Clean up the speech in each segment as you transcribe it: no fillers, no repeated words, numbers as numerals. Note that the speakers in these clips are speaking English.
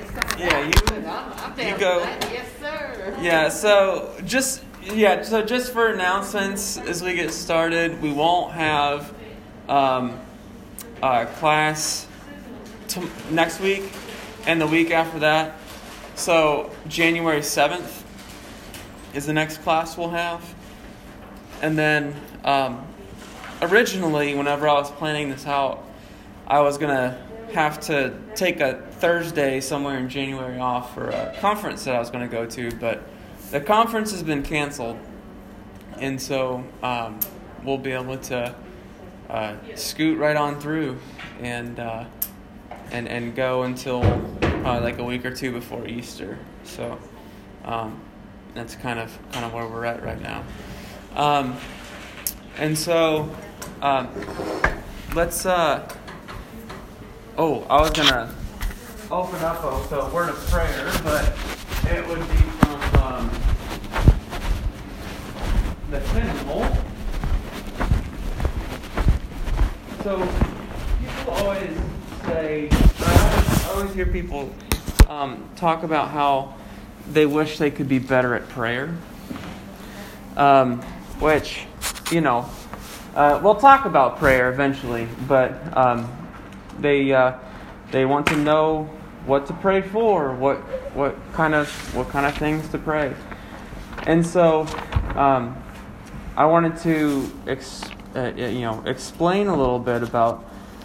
Yeah, you go. Yes, sir. Yeah, so just for announcements as we get started, we won't have class next week and the week after that. So January 7th is the next class we'll have. And then originally, whenever I was planning this out, I was going to have to take a Thursday somewhere in January off for a conference that I was going to go to, but the conference has been canceled, and so we'll be able to scoot right on through and go until probably like a week or two before Easter. So that's kind of where we're at right now. And so let's. I was gonna open up a word of prayer, but it would be from the hymnal. So people always say, I always hear people talk about how they wish they could be better at prayer. Which, we'll talk about prayer eventually, but they want to know what to pray for, what kind of things to pray, and so I wanted to explain a little bit about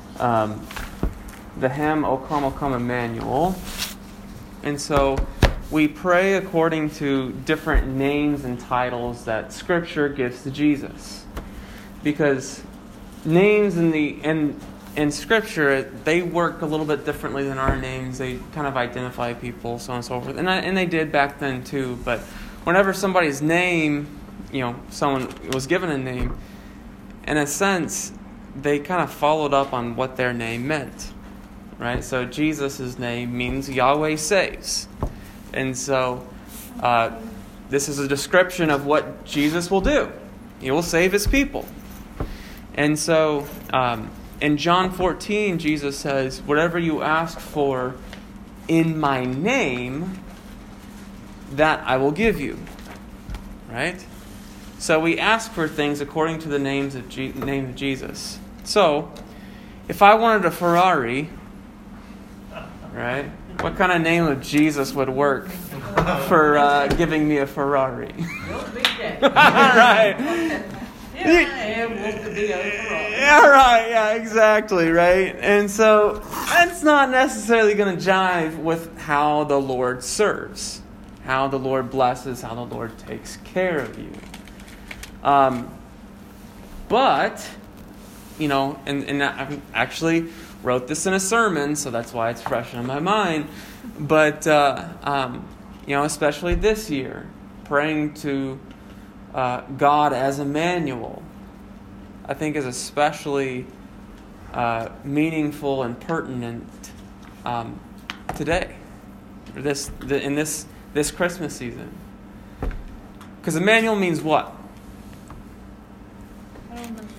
the hymn "O Come Emmanuel," and so we pray according to different names and titles that Scripture gives to Jesus, because names in Scripture, they work a little bit differently than our names. They kind of identify people, so on and so forth. And they did back then too. But whenever somebody's name, someone was given a name, in a sense, they kind of followed up on what their name meant. Right? So Jesus' name means Yahweh saves. And so this is a description of what Jesus will do. He will save His people. And so in John 14, Jesus says, whatever you ask for in my name, that I will give you. Right? So we ask for things according to the name of Jesus. So, if I wanted a Ferrari, right, what kind of name of Jesus would work for giving me a Ferrari? Right. Yeah, right. Yeah, exactly. Right. And so that's not necessarily going to jive with how the Lord serves, how the Lord blesses, how the Lord takes care of you. But and I actually wrote this in a sermon, so that's why it's fresh in my mind. But especially this year, praying to God as Emmanuel, I think is especially meaningful and pertinent today, in this Christmas season. Because Emmanuel means what? I don't know.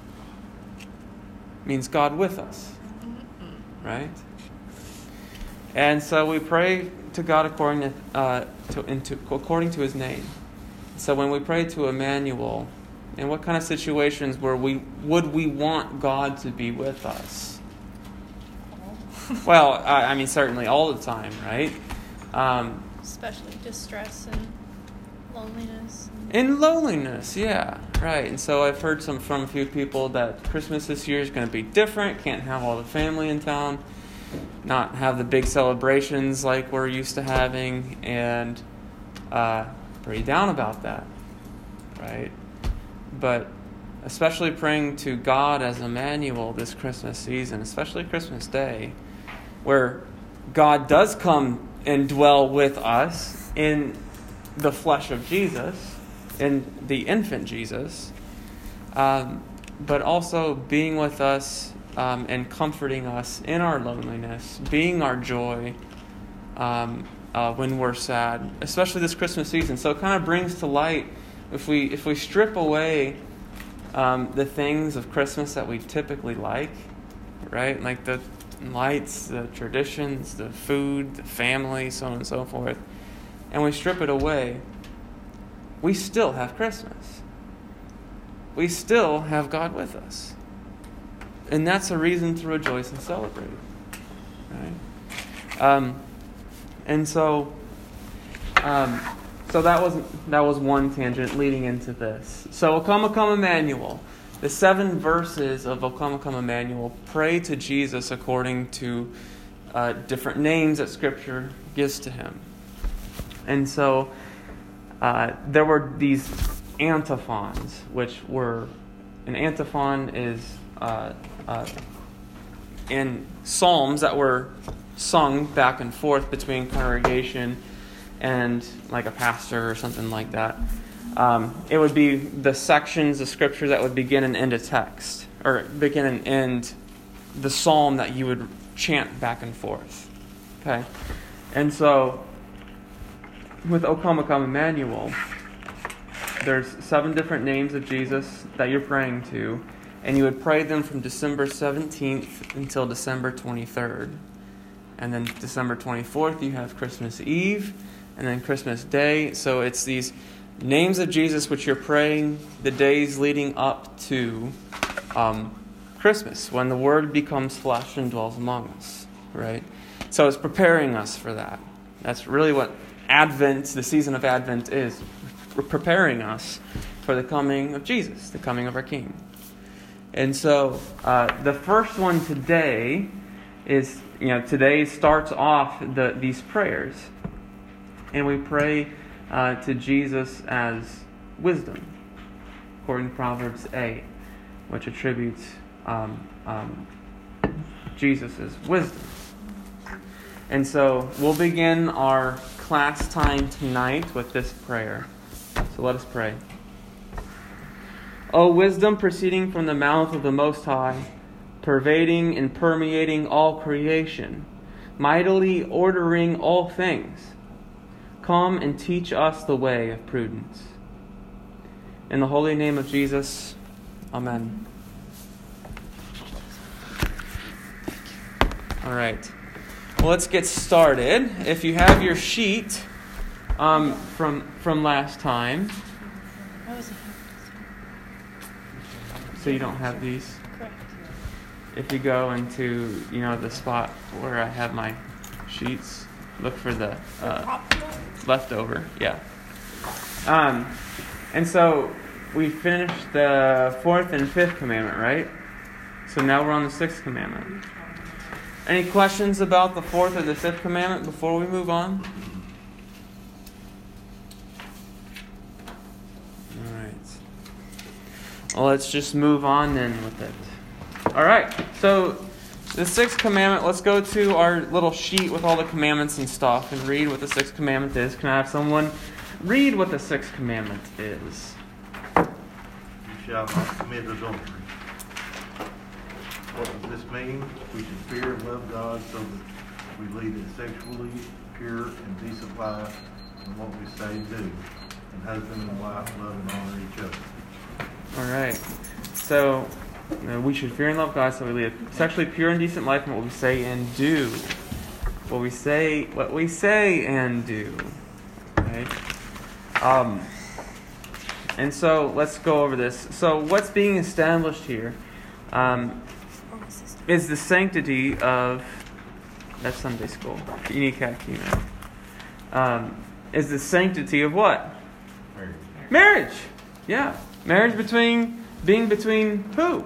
Means God with us, right? And so we pray to God according to His name. So when we pray to Emmanuel, in what kind of situations would we want God to be with us? Well, I mean, certainly all the time, right? Especially distress and loneliness. In loneliness, yeah, right. And so I've heard from a few people that Christmas this year is going to be different. Can't have all the family in town, not have the big celebrations like we're used to having, and pretty down about that, right? But especially praying to God as Emmanuel this Christmas season, especially Christmas Day, where God does come and dwell with us in the flesh of Jesus, in the infant Jesus, but also being with us and comforting us in our loneliness, being our joy when we're sad, especially this Christmas season. So it kind of brings to light, if we strip away the things of Christmas that we typically like, right? Like the and lights, the traditions, the food, the family, so on and so forth, and we strip it away, we still have Christmas. We still have God with us. And that's a reason to rejoice and celebrate. Right? So that was one tangent leading into this. So O Come, O Come, Emmanuel. The 7 verses of O Come, O Come, Emmanuel pray to Jesus according to different names that Scripture gives to Him. And so there were these antiphons, which were, an antiphon is in psalms that were sung back and forth between congregation and like a pastor or something like that. It would be the sections of Scripture that would begin and end a text, or begin and end the psalm that you would chant back and forth. Okay? And so, with O Come, O Come, Emmanuel, there's 7 different names of Jesus that you're praying to, and you would pray them from December 17th until December 23rd. And then December 24th, you have Christmas Eve, and then Christmas Day. So it's these names of Jesus which you're praying the days leading up to Christmas, when the Word becomes flesh and dwells among us. Right? So it's preparing us for that. That's really what Advent, the season of Advent, is. We're preparing us for the coming of Jesus, the coming of our King. And so the first one today is, today starts off these prayers. And we pray to Jesus as wisdom, according to Proverbs 8, which attributes Jesus as wisdom. And so we'll begin our class time tonight with this prayer. So let us pray. O wisdom proceeding from the mouth of the Most High, pervading and permeating all creation, mightily ordering all things, come and teach us the way of prudence. In the holy name of Jesus, Amen. All right. Well, let's get started. If you have your sheet from last time, so you don't have these. Correct. If you go into the spot where I have my sheets, look for the leftover. Yeah. And so we finished the 4th and 5th commandment, right? So now we're on the 6th commandment. Any questions about the 4th or the 5th commandment before we move on? All right. Well, let's just move on then with it. All right. So the 6th commandment, let's go to our little sheet with all the commandments and stuff and read what the 6th commandment is. Can I have someone read what the 6th commandment is? You shall not commit adultery. What does this mean? We should fear and love God so that we lead a sexually pure and decent life in what we say and do. And husband and wife love and honor each other. All right. So we should fear and love God so we lead a sexually pure and decent life in what we say and do. What we say and do. Right? And so let's go over this. So what's being established here is the sanctity of, that's Sunday school, unique catechumen, is the sanctity of what? Marriage. Yeah. Marriage being between who?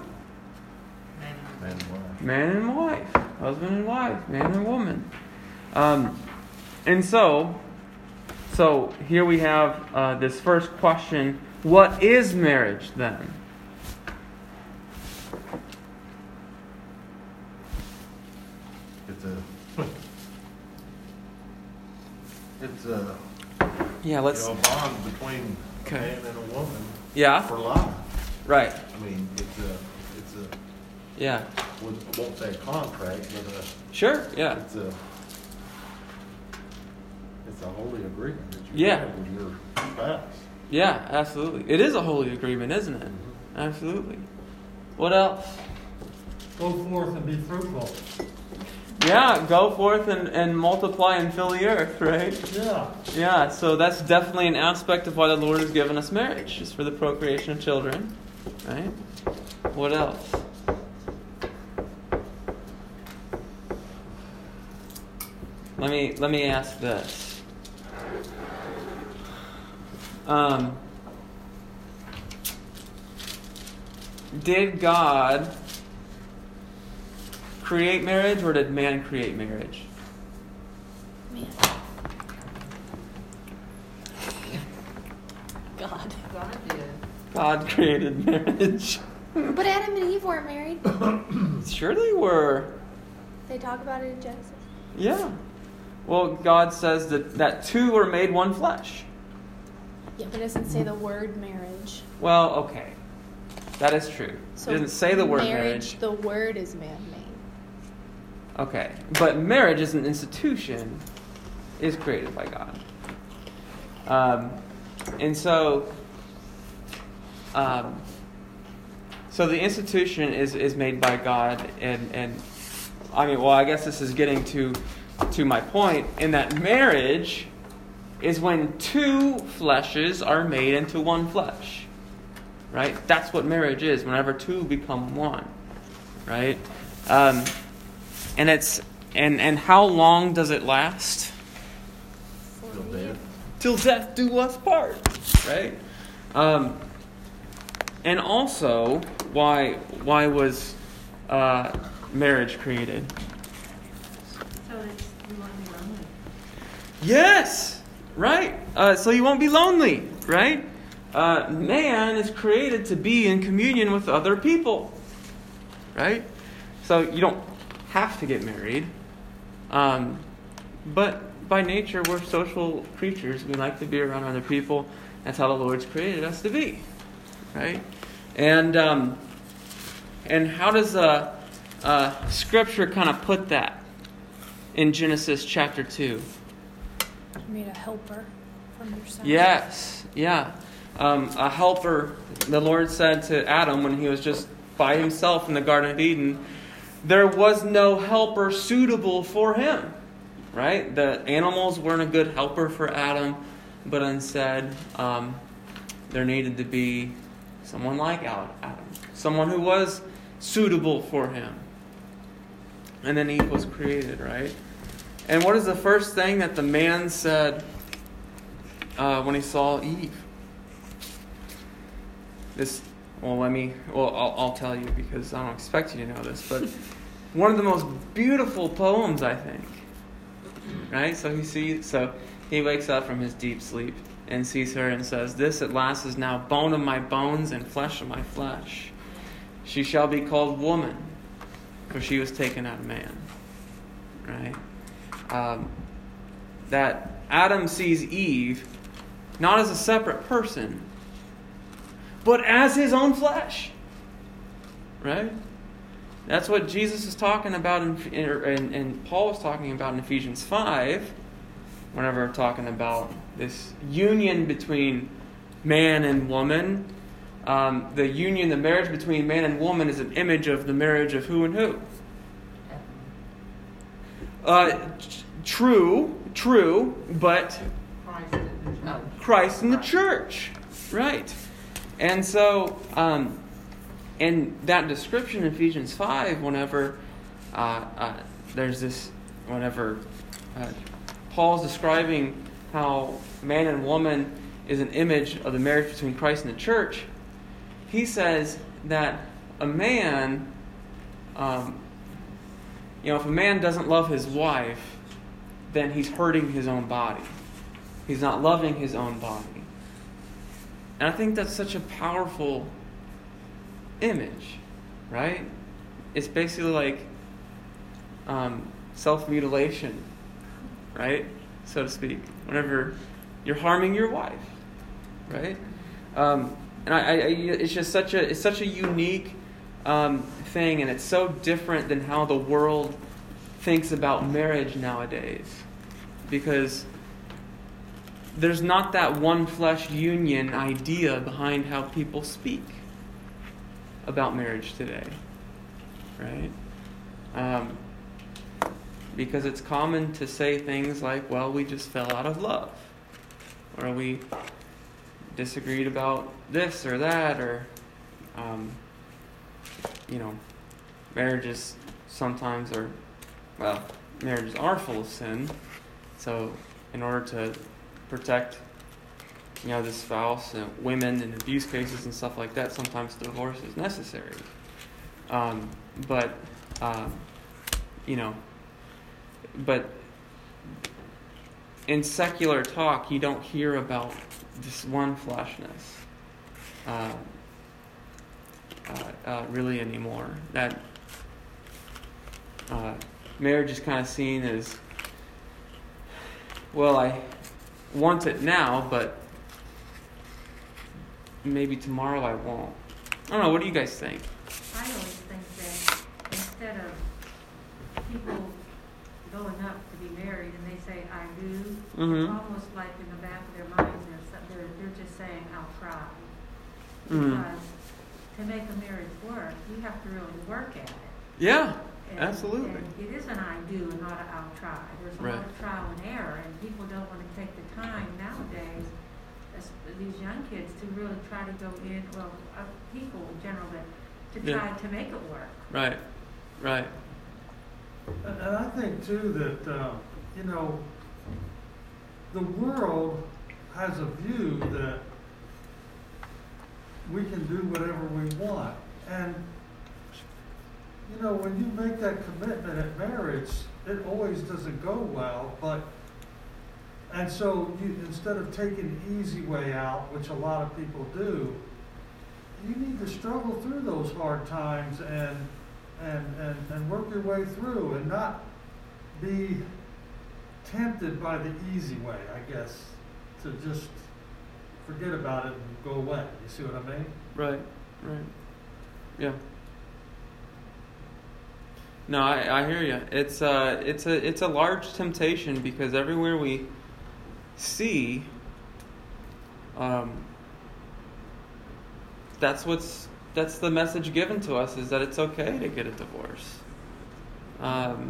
Man and wife. Husband and wife. Man and woman. And so here we have this first question. What is marriage then? It's a bond between a man and a woman. Yeah. For life. Right. I mean, it's a yeah. I won't say a contract, but sure. Yeah. It's a holy agreement that you have with your spouse. Yeah, absolutely. It is a holy agreement, isn't it? Absolutely. What else? Go forth and be fruitful. Yeah, go forth and multiply and fill the earth, right? Yeah. Yeah, so that's definitely an aspect of why the Lord has given us marriage, is for the procreation of children, right? What else? Let me ask this. Did God create marriage, or did man create marriage? Man. God. God did. God created marriage. But Adam and Eve weren't married. Sure they were. They talk about it in Genesis. Yeah. Well, God says that two were made one flesh. Yeah, but it doesn't say the word marriage. Well, okay. That is true. So it doesn't say the word marriage. The word is man-made. Okay. But marriage as an institution is created by God. And so the institution is made by God, and I mean, well, I guess this is getting to my point, in that marriage is when two fleshes are made into one flesh. Right? That's what marriage is, whenever two become one. Right? And it's and how long does it last? Till death. Till death do us part. Right? And also, why was marriage created? So it's you won't be lonely. Yes, right. So you won't be lonely, right? Man is created to be in communion with other people, right? So you don't have to get married, but by nature we're social creatures. We like to be around other people. That's how the Lord's created us to be, right? And how does Scripture kind of put that in Genesis chapter 2? You made a helper from yourself. Yes, yeah. A helper, the Lord said to Adam when he was just by himself in the Garden of Eden, there was no helper suitable for him. Right? The animals weren't a good helper for Adam, but instead there needed to be someone like Adam. Someone who was suitable for him. And then Eve was created, right? And what is the first thing that the man said when he saw Eve? I'll tell you because I don't expect you to know this, but one of the most beautiful poems, I think. Right? So he wakes up from his deep sleep and sees her and says, "This at last is now bone of my bones and flesh of my flesh. She shall be called woman, for she was taken out of man." Right? That Adam sees Eve not as a separate person, but as his own flesh. Right? That's what Jesus is talking about, and Paul was talking about in Ephesians 5, whenever we're talking about this union between man and woman. The marriage between man and woman is an image of the marriage of who and who? True, but Christ and the church. Right. And so, in that description in Ephesians 5, whenever Paul's describing how man and woman is an image of the marriage between Christ and the church, he says that a man, if a man doesn't love his wife, then he's hurting his own body. He's not loving his own body. And I think that's such a powerful image, right? It's basically like self-mutilation, right? So to speak. Whenever you're harming your wife, right? And it's just such a unique thing, and it's so different than how the world thinks about marriage nowadays, because there's not that one flesh union idea behind how people speak about marriage today, right? because it's common to say things like, well, we just fell out of love, or we disagreed about this or that, or, marriages sometimes marriages are full of sin. So in order to protect, the spouse, women in abuse cases and stuff like that, sometimes divorce is necessary. But in secular talk, you don't hear about this one fleshness really anymore. That marriage is kind of seen as, well, I want it now, but maybe tomorrow I won't. I don't know. What do you guys think? I always think that instead of people going up to be married and they say, I do, it's almost like in the back of their minds, they're just saying, I'll try. Because to make a marriage work, you have to really work at it. Yeah, and, absolutely. And it is an I do and not an I'll try. There's a lot of trial and error, and people don't want to take the time nowadays, these young kids, to really try to go in, people in general, to try to make it work. Right. And I think, too, that, the world has a view that we can do whatever we want. And, when you make that commitment at marriage, it always doesn't go well. And so instead of taking the easy way out, which a lot of people do, you need to struggle through those hard times and work your way through and not be tempted by the easy way, I guess, to just forget about it and go away. You see what I mean? Right. Yeah. No, I hear you. It's a large temptation, because everywhere we see, that's the message given to us, is that it's okay to get a divorce. The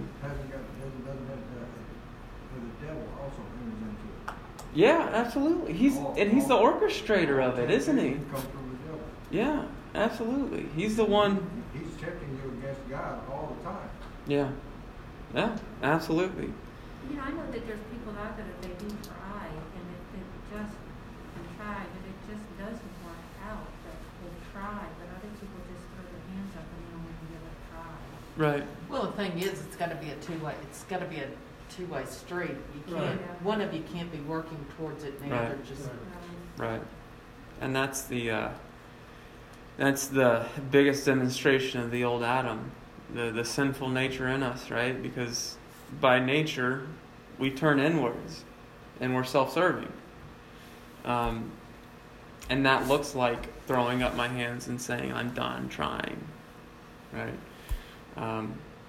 devil also enters into it. Yeah, absolutely. He's the orchestrator of it, isn't he? Comes from the devil. Yeah, absolutely. He's the one. He's tempting you against God all the time. Yeah, absolutely. I know that there's people out there that they do try, and they try, but it just doesn't work out. That they try, but other people just throw their hands up and they don't even give it a try. Right. Well, the thing is, it's got to be a two-way. It's got to be a two-way street. You can't. One of you can't be working towards it, and the other just. Right. And that's the biggest demonstration of the old Adam, the sinful nature in us, right? Because by nature, we turn inwards, and we're self-serving. And that looks like throwing up my hands and saying, I'm done trying, right? I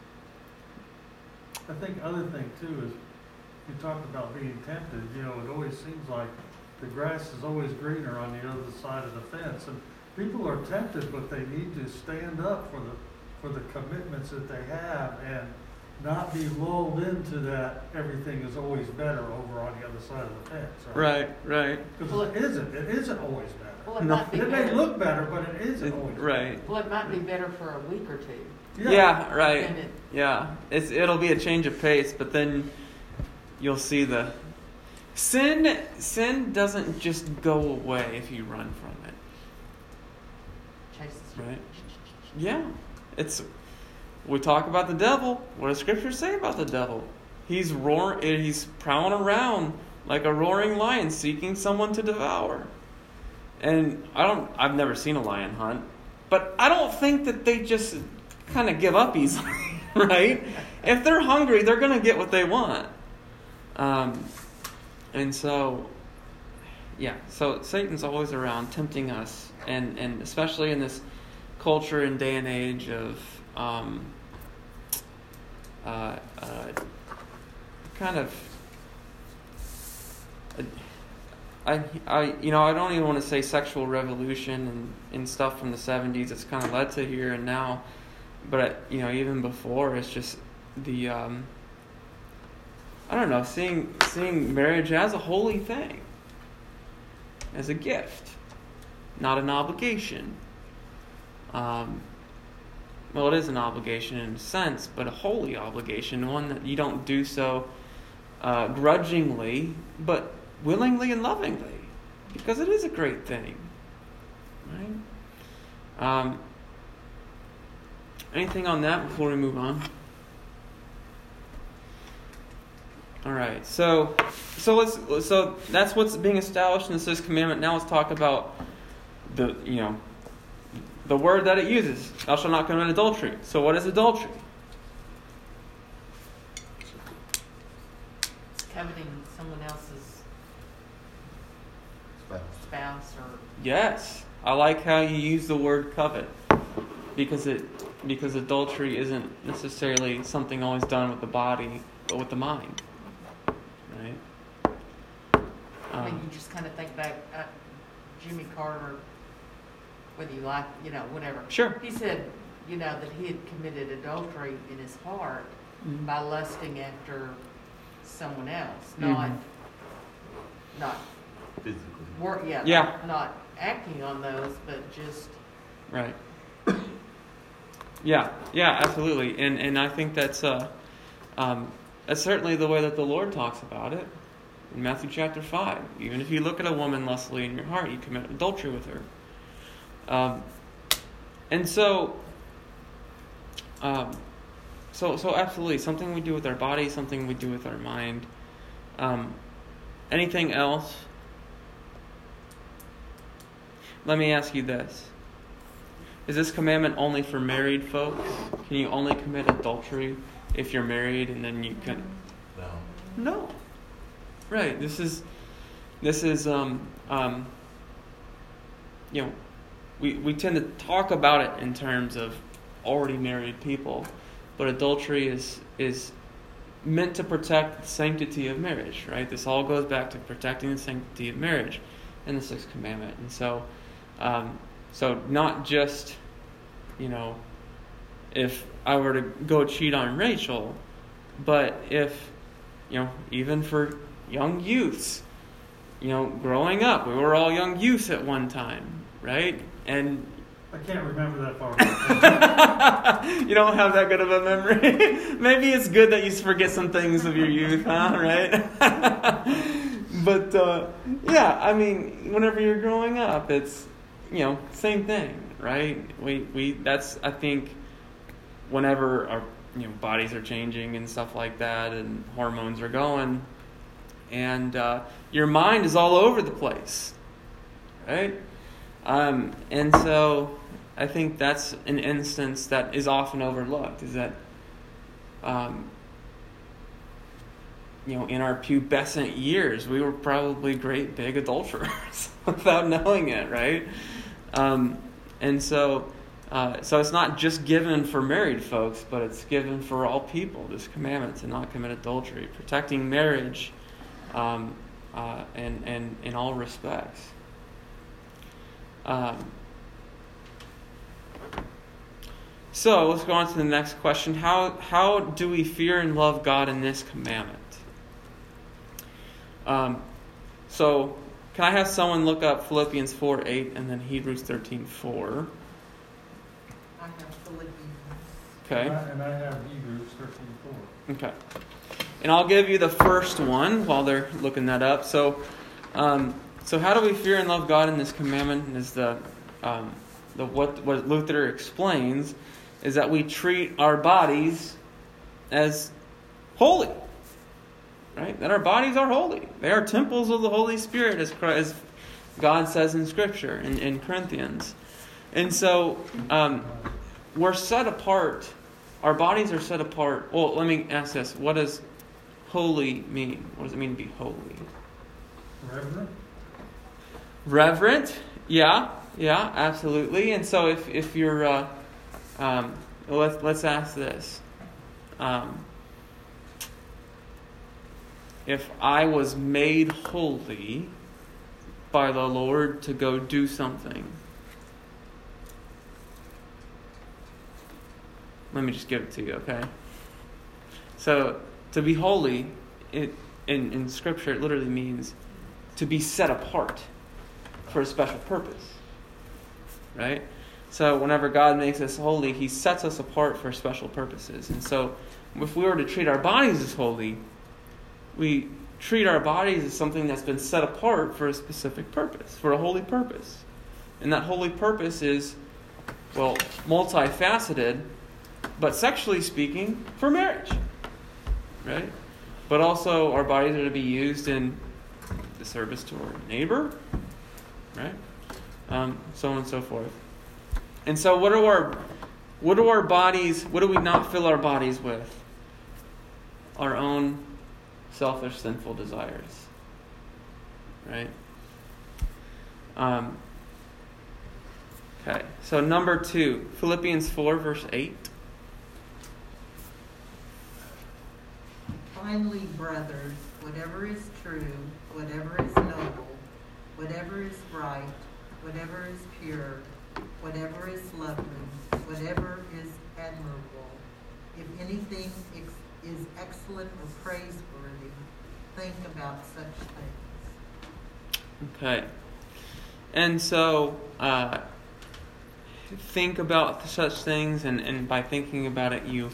think other thing, too, is you talked about being tempted. It always seems like the grass is always greener on the other side of the fence. And people are tempted, but they need to stand up for the commitments that they have and not be lulled into that everything is always better over on the other side of the fence. Right. Because it isn't always better. Well, it might be It better. may look better, but it isn't always better. Right. Well, it might be better for a week or two. Yeah, right. And Yeah. It'll be a change of pace, but then you'll see the sin doesn't just go away if you run from it. chases. Right? Yeah. We talk about the devil. What does Scripture say about the devil? He's prowling around like a roaring lion, seeking someone to devour. And I've never seen a lion hunt, but I don't think that they just kind of give up easily, right? If they're hungry, they're going to get what they want. And so Satan's always around tempting us, and especially in this culture and day and age of I don't even want to say sexual revolution and stuff from the 70s. It's kind of led to here and now, but even before, it's just the I don't know, seeing marriage as a holy thing, as a gift, not an obligation. Well, it is an obligation in a sense, but a holy obligation, one that you don't do so grudgingly, but willingly and lovingly, because it is a great thing, right? Anything on that before we move on? All right, so that's what's being established in the sixth commandment. Now let's talk about the word that it uses. Thou shalt not commit adultery. So what is adultery? It's coveting someone else's spouse or... Yes, I like how you use the word covet, because adultery isn't necessarily something always done with the body, but with the mind. Right? I mean, you just kind of think back, Jimmy Carter, whether you like, whatever. Sure. He said, that he had committed adultery in his heart by lusting after someone else, not Physically. not acting on those, but just... Right. Yeah, absolutely. And I think that's certainly the way that the Lord talks about it in Matthew chapter 5. Even if you look at a woman lustfully in your heart, you commit adultery with her. And so absolutely, something we do with our body, something we do with our mind. Anything else? Let me ask you this. Is this commandment only for married folks? Can you only commit adultery if you're married and then you can... No. Right. This is we tend to talk about it in terms of already married people, but adultery is meant to protect the sanctity of marriage, right? This all goes back to protecting the sanctity of marriage in the sixth commandment. And so not just, if I were to go cheat on Rachel, but if, even for young youths, growing up, we were all young youths at one time, right? And I can't remember that far back. You don't have that good of a memory. Maybe it's good that you forget some things of your youth, huh? Right? But whenever you're growing up, it's same thing, right? That's, I think, whenever our bodies are changing and stuff like that, and hormones are going, and your mind is all over the place, right? And so I think that's an instance that is often overlooked, is that in our pubescent years, we were probably great big adulterers without knowing it, right? And so it's not just given for married folks, but it's given for all people, this commandment to not commit adultery, protecting marriage and in all respects. So let's go on to the next question. How do we fear and love God in this commandment? So can I have someone look up Philippians 4:8 and then Hebrews 13:4? I have Philippians. Okay. And I have Hebrews 13:4. Okay. And I'll give you the first one while they're looking that up. So how do we fear and love God in this commandment? Is what Luther explains is that we treat our bodies as holy, right? That our bodies are holy. They are temples of the Holy Spirit, as God says in Scripture in Corinthians. And so we're set apart. Our bodies are set apart. Well, let me ask this: what does holy mean? What does it mean to be holy? Reverent, yeah, absolutely. And so if you're, let's ask this: if I was made holy by the Lord to go do something, let me just give it to you, okay? So to be holy in Scripture, it literally means to be set apart for a special purpose. Right? So whenever God makes us holy, He sets us apart for special purposes. And so if we were to treat our bodies as holy, we treat our bodies as something that's been set apart for a specific purpose, for a holy purpose. And that holy purpose is, well, multifaceted, but sexually speaking, for marriage. Right? But also our bodies are to be used in the service to our neighbor. Right? So on and so forth. And so what do our bodies, what do we not fill our bodies with? Our own selfish, sinful desires. Right? Okay, so number 2, Philippians 4, verse 8. Finally, brothers, whatever is true, whatever is noble, whatever is right, whatever is pure, whatever is lovely, whatever is admirable, if anything is excellent or praiseworthy, think about such things. Okay. And so, think about such things, and by thinking about it, you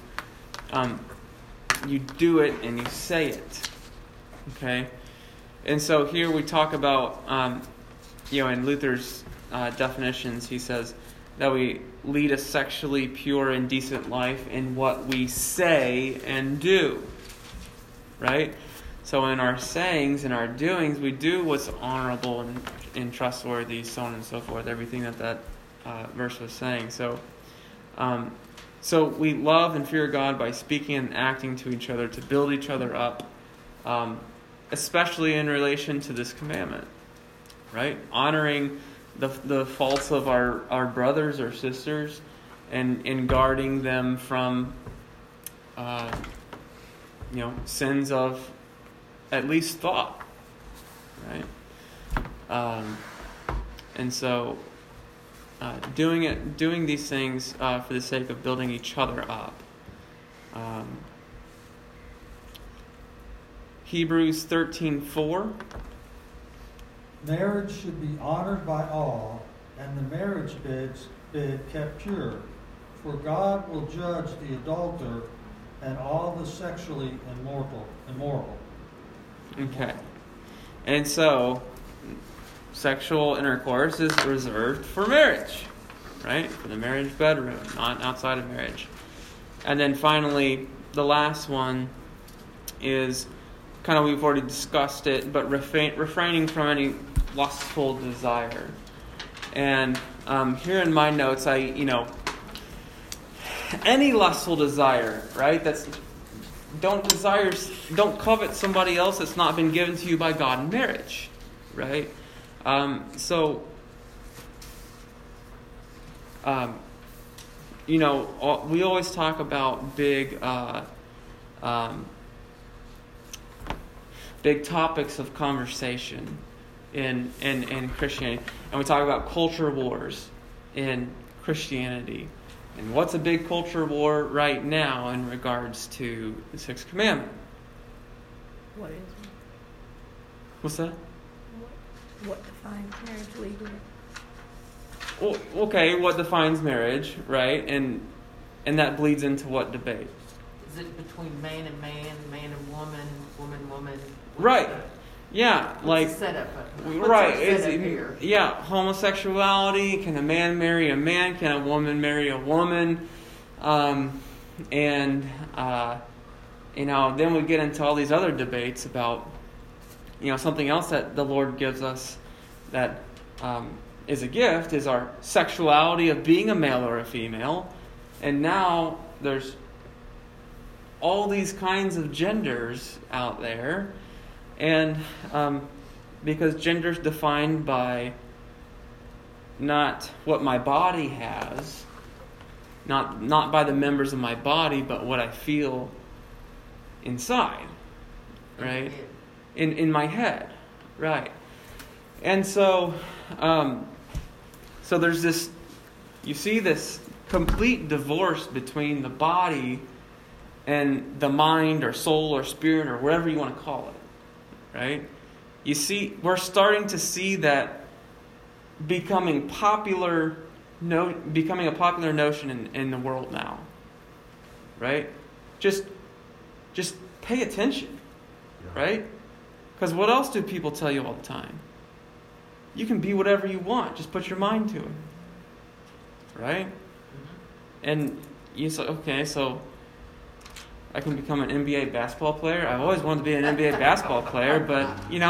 do it and you say it. Okay? And so here we talk about, in Luther's definitions, he says that we lead a sexually pure and decent life in what we say and do. Right? So in our sayings and our doings, we do what's honorable and trustworthy, so on and so forth, everything that verse was saying. So we love and fear God by speaking and acting to each other to build each other up, especially in relation to this commandment, right? Honoring the faults of our brothers or sisters and guarding them from sins of at least thought, right? And so doing these things for the sake of building each other up. Hebrews 13:4. Marriage should be honored by all, and the marriage bed kept pure, for God will judge the adulterer and all the sexually immoral. Okay. And so, sexual intercourse is reserved for marriage, right? For the marriage bedroom, not outside of marriage. And then finally, the last one is kind of, we've already discussed it, but refraining from any lustful desire. And here in my notes, any lustful desire, right? Don't covet somebody else that's not been given to you by God in marriage, right? We always talk about big topics of conversation in Christianity, and we talk about culture wars in Christianity. And what's a big culture war right now in regards to the Sixth Commandment? What is it? What's that? What defines marriage legally? Well, okay, what defines marriage, right? And that bleeds into what debate? Is it between man and man, man and woman, woman? Right. Yeah, what's the setup? Right. Here? Yeah, homosexuality. Can a man marry a man? Can a woman marry a woman? Then we get into all these other debates about, something else that the Lord gives us that is a gift is our sexuality of being a male or a female. And now there's all these kinds of genders out there. And because gender is defined by not what my body has, not by the members of my body, but what I feel inside, right? In my head, right? And so there's this, you see this complete divorce between the body and the mind or soul or spirit or whatever you want to call it, right? You see, we're starting to see that becoming a popular notion in the world now, right? Just pay attention, right? Because what else do people tell you all the time? You can be whatever you want. Just put your mind to it, right? And you say, okay, so I can become an NBA basketball player. I've always wanted to be an NBA basketball player, but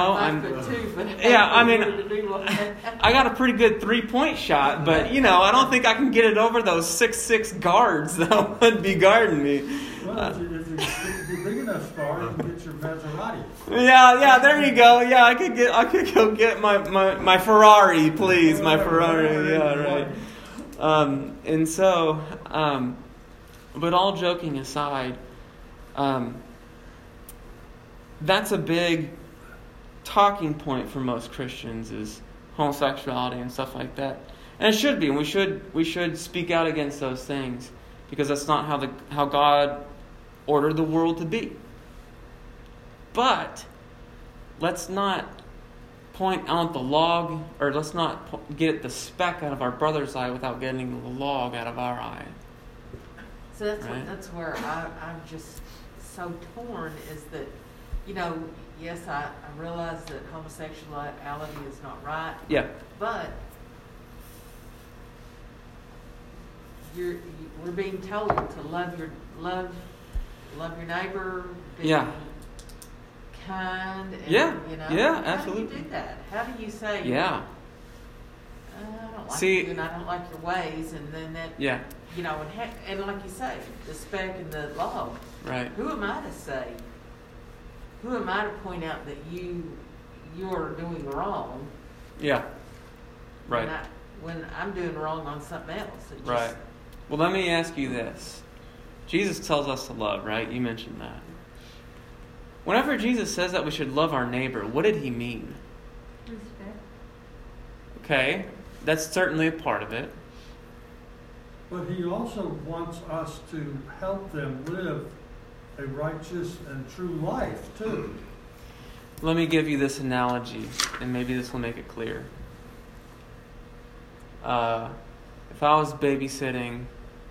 I got a pretty good 3-point shot, but I don't think I can get it over those 6'6" guards that would be guarding me. Well, if you're big enough star, you can get your Maserati. Yeah, there you go. Yeah, I could go get my Ferrari, please, my Ferrari. Yeah, right. And so, but all joking aside, that's a big talking point for most Christians is homosexuality and stuff like that, and it should be. And we should speak out against those things because that's not how God ordered the world to be. But let's not point out the log, or let's not get the speck out of our brother's eye without getting the log out of our eye. So that's where I'm just so torn is that, yes, I realize that homosexuality is not right. Yeah. But we're being told to love your neighbor. Be kind. And, Yeah, absolutely. How do you do that? How do you say? Yeah. I don't like See, you and I don't like your ways, and then that. Yeah. And like you say, the speck and the log. Right. Who am I to say? Who am I to point out that you're doing wrong? Yeah. Right. When I'm doing wrong on something else. Right. Well, let me ask you this. Jesus tells us to love, right? You mentioned that. Whenever Jesus says that we should love our neighbor, what did he mean? Respect. Okay. That's certainly a part of it. But he also wants us to help them live a righteous and true life, too. Let me give you this analogy, and maybe this will make it clear. If I was babysitting,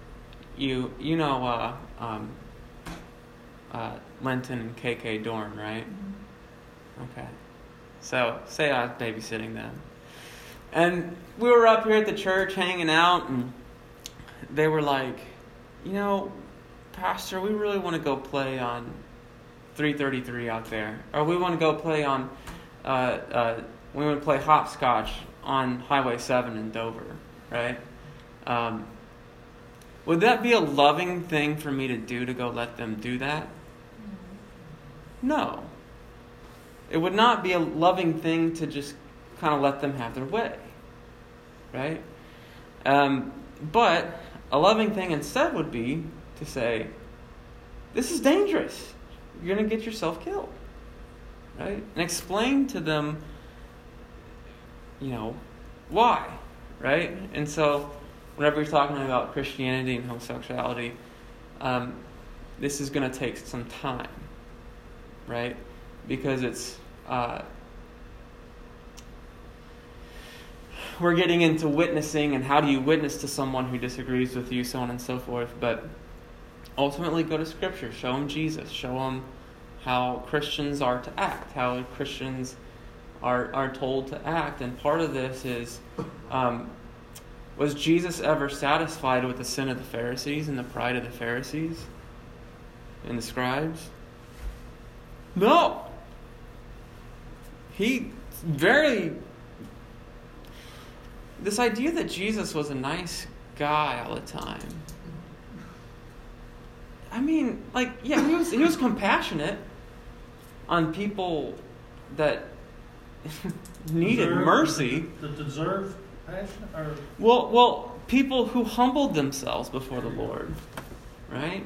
Linton and KK Dorn, right? Okay. So, say I was babysitting them. And we were up here at the church hanging out, and they were like, Pastor, we really want to go play on 333 out there. Or we want to go play on, we want to play hopscotch on Highway 7 in Dover, right? Would that be a loving thing for me to do, to go let them do that? No. It would not be a loving thing to just kind of let them have their way, right? But a loving thing instead would be to say, this is dangerous. You're going to get yourself killed, right? And explain to them, why, right? And so whenever you're talking about Christianity and homosexuality, this is going to take some time, right? Because it's we're getting into witnessing and how do you witness to someone who disagrees with you, so on and so forth. But ultimately, go to Scripture. Show them Jesus. Show them how Christians are to act, how Christians are told to act. And part of this is, was Jesus ever satisfied with the sin of the Pharisees and the pride of the Pharisees and the scribes? No. This idea that Jesus was a nice guy all the time. I mean, he was compassionate on people that needed mercy. That deserve passion? Or? Well, people who humbled themselves before the Lord, right?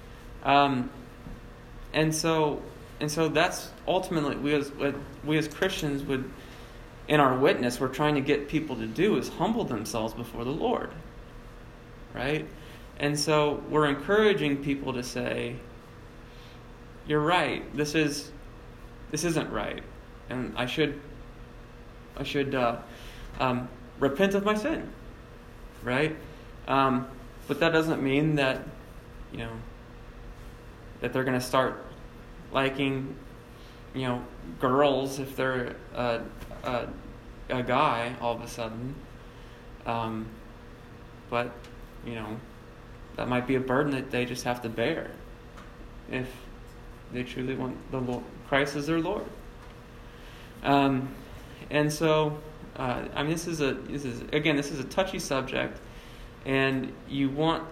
And so that's ultimately we as Christians would, in our witness, we're trying to get people to do is humble themselves before the Lord, right? And so we're encouraging people to say, you're right. This isn't right, and I should repent of my sin, right? But that doesn't mean that that they're going to start liking girls if they're a guy all of a sudden. But that might be a burden that they just have to bear if they truly want the Lord, Christ as their Lord. And so, this is a touchy subject, and you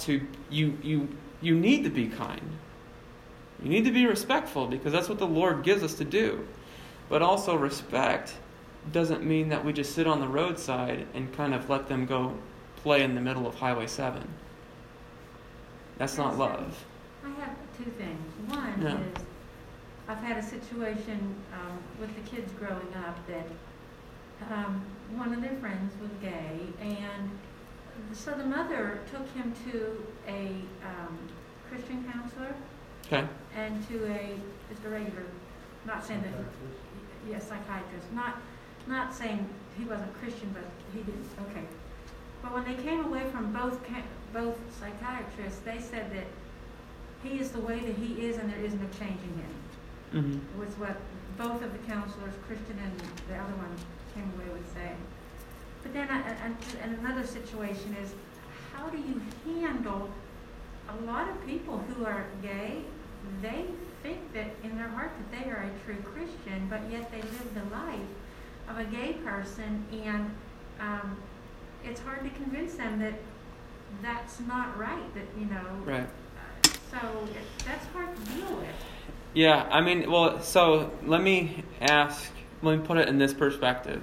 need to be kind. You need to be respectful, because that's what the Lord gives us to do. But also, respect doesn't mean that we just sit on the roadside and kind of let them go play in the middle of Highway 7. That's not love. I have two things. One is, I've had a situation with the kids growing up that one of their friends was gay, and so the mother took him to a Christian counselor. Okay. And to just a regular, not saying that, psychiatrist, not saying he wasn't Christian, but he didn't. Okay. But when they came away from both psychiatrists, they said that he is the way that he is, and there is no changing him. Mm-hmm. Was what both of the counselors, Christian and the other one, came away with saying. But then, and another situation is, how do you handle a lot of people who are gay? They think that in their heart that they are a true Christian, but yet they live the life of a gay person, and it's hard to convince them that that's not right. Right. So that's hard to deal with. Yeah, so let me put it in this perspective.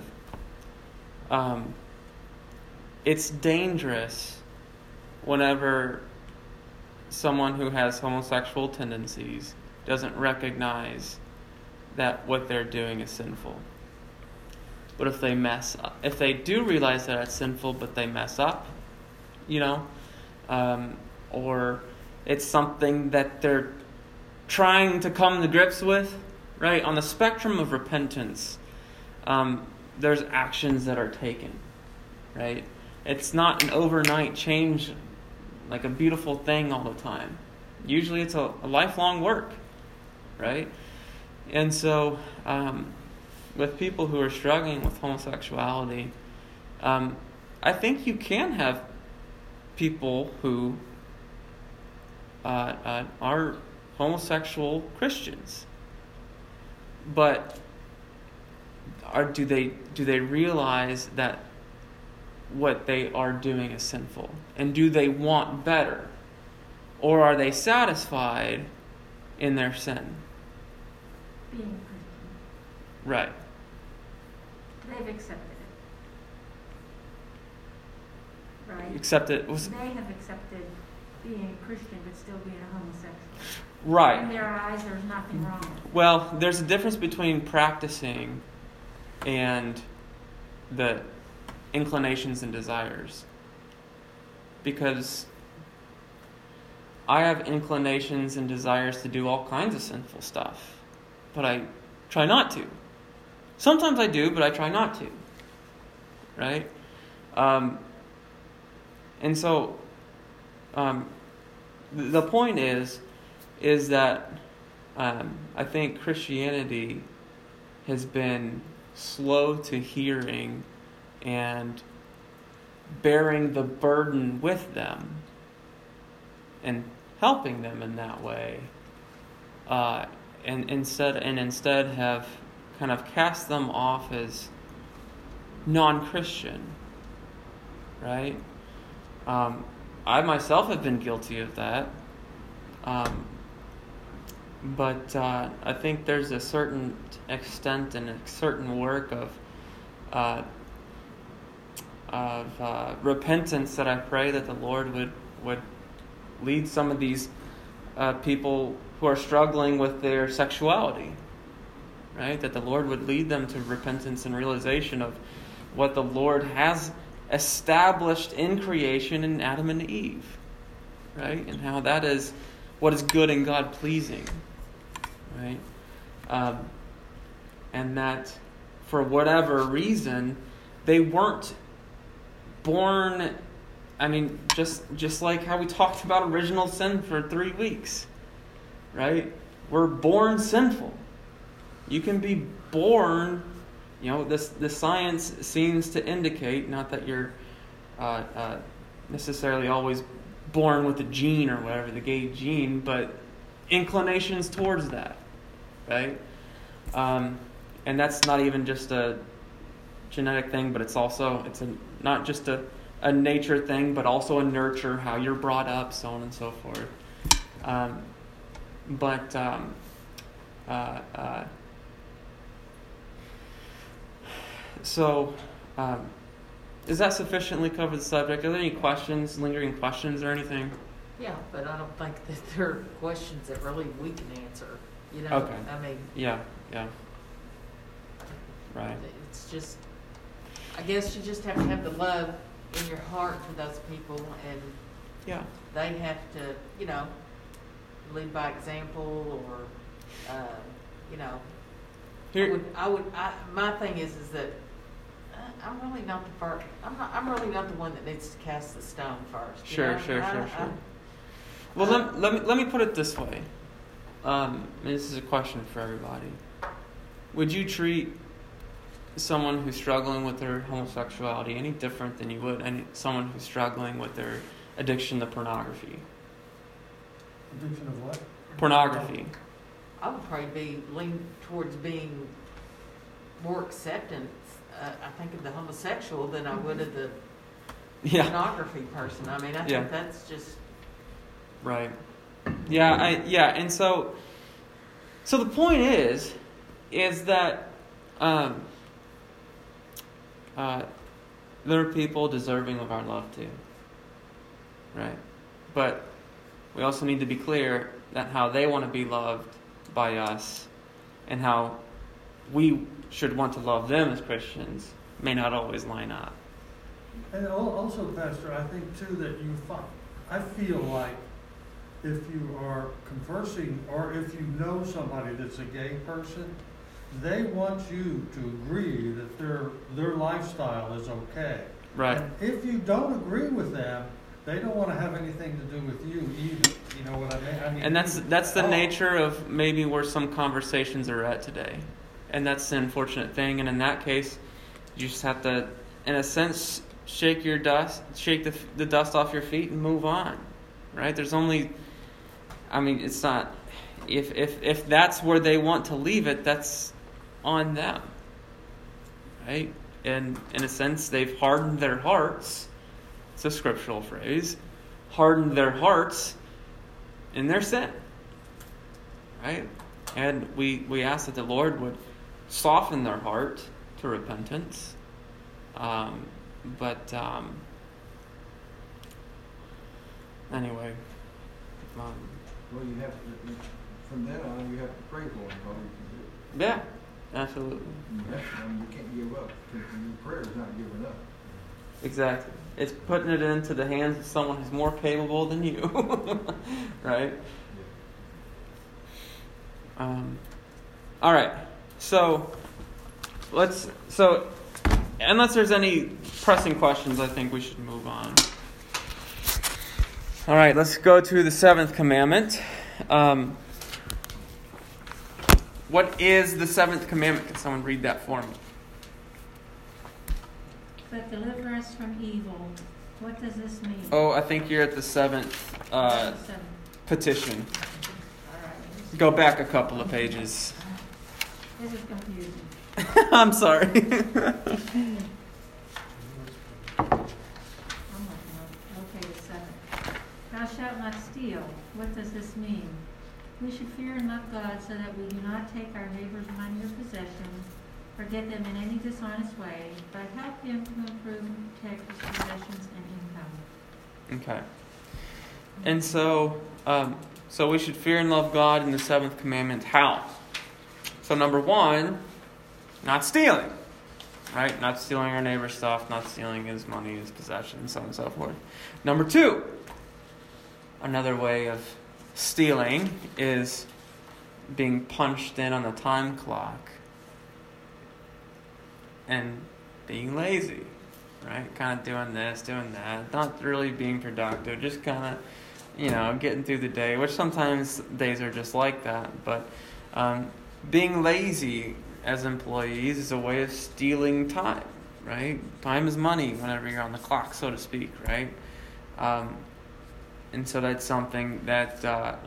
It's dangerous whenever someone who has homosexual tendencies doesn't recognize that what they're doing is sinful. But if they mess up, if they do realize that it's sinful, but they mess up, or it's something that they're trying to come to grips with, right? On the spectrum of repentance, there's actions that are taken, right? It's not an overnight change, like a beautiful thing all the time. Usually it's a lifelong work, right? And so, with people who are struggling with homosexuality, I think you can have people who are homosexual Christians, but do they realize that what they are doing is sinful, and do they want better, or are they satisfied in their sin? Being a Christian. Right. They've accepted it. Right? They have accepted being a Christian but still being a homosexual. Right. In their eyes, there's nothing wrong with it. Well, there's a difference between practicing and the inclinations and desires. Because I have inclinations and desires to do all kinds of sinful stuff, but I try not to. Sometimes I do, but I try not to. Right? And so, the point is that I think Christianity has been slow to hearing and bearing the burden with them and helping them in that way, and instead have kind of cast them off as non-Christian, right? I myself have been guilty of that, but I think there's a certain extent and a certain work of repentance that I pray that the Lord would lead some of these people who are struggling with their sexuality, right? That the Lord would lead them to repentance and realization of what the Lord has established in creation in Adam and Eve, right? And how that is what is good and God-pleasing. right? And that for whatever reason, they weren't born, I mean, just like how we talked about original sin for 3 weeks, right? We're born sinful. You can be born, the science seems to indicate, not that you're necessarily always born with a gene or whatever, the gay gene, but inclinations towards that, right? And that's not even just a genetic thing, but it's not just a nature thing, but also a nurture, how you're brought up, so on and so forth. Does that sufficiently cover the subject? Are there any questions, lingering questions or anything? Yeah, but I don't think that there are questions that really we can answer. Okay. I mean. Yeah. Right. It's just, I guess you just have to have the love in your heart for those people, and they have to, lead by example, or, Here. my thing is that I'm really not the first. I'm really not the one that needs to cast the stone first. Sure. Well, let me put it this way. This is a question for everybody. Would you treat someone who's struggling with their homosexuality any different than you would someone who's struggling with their addiction to pornography? Addiction of what? Pornography. I would probably lean towards being more acceptance. I think of the homosexual than I would of the pornography person. I mean, I think that's just right. And so the point is that there are people deserving of our love too, right? But we also need to be clear that how they want to be loved by us and how we should want to love them as Christians may not always line up. And also, Pastor, I think too that I feel like if you are conversing or if you know somebody that's a gay person, they want you to agree that their lifestyle is okay. Right. And if you don't agree with them, they don't want to have anything to do with you either. You know what I mean? And that's the nature of maybe where some conversations are at today. And that's the unfortunate thing. And in that case, you just have to, in a sense, shake the dust off your feet and move on. Right? There's only, it's not, if that's where they want to leave it, that's on them. Right? And in a sense, they've hardened their hearts. It's a scriptural phrase. Hardened their hearts in their sin. Right? And we ask that the Lord would soften their heart to repentance. Anyway. Well, you have to, from then on, you have to pray for them. Yeah, absolutely. You can't give up. Your prayer is not giving up. Exactly. It's putting it into the hands of someone who's more capable than you. Right? Yeah. All right. So unless there's any pressing questions, I think we should move on. All right, let's go to the 7th commandment. What is the 7th commandment? Can someone read that for me? But deliver us from evil. What does this mean? Oh, I think you're at the 7th petition. All right. Go back a couple of pages. This is confusing. I'm sorry. I'm looking up. Okay, the 7th. Thou shalt not steal. What does this mean? We should fear and love God so that we do not take our neighbor's money or possessions or get them in any dishonest way, but help him to improve and protect his possessions and income. Okay. And so we should fear and love God in the 7th commandment. How? So number 1, not stealing. Right? Not stealing our neighbor's stuff, not stealing his money, his possessions, so on and so forth. Number 2, another way of stealing is being punched in on the time clock and being lazy, right? Kind of doing this, doing that, not really being productive, just kind of, getting through the day, which sometimes days are just like that. But being lazy as employees is a way of stealing time, right? Time is money whenever you're on the clock, so to speak, right? And so that's something that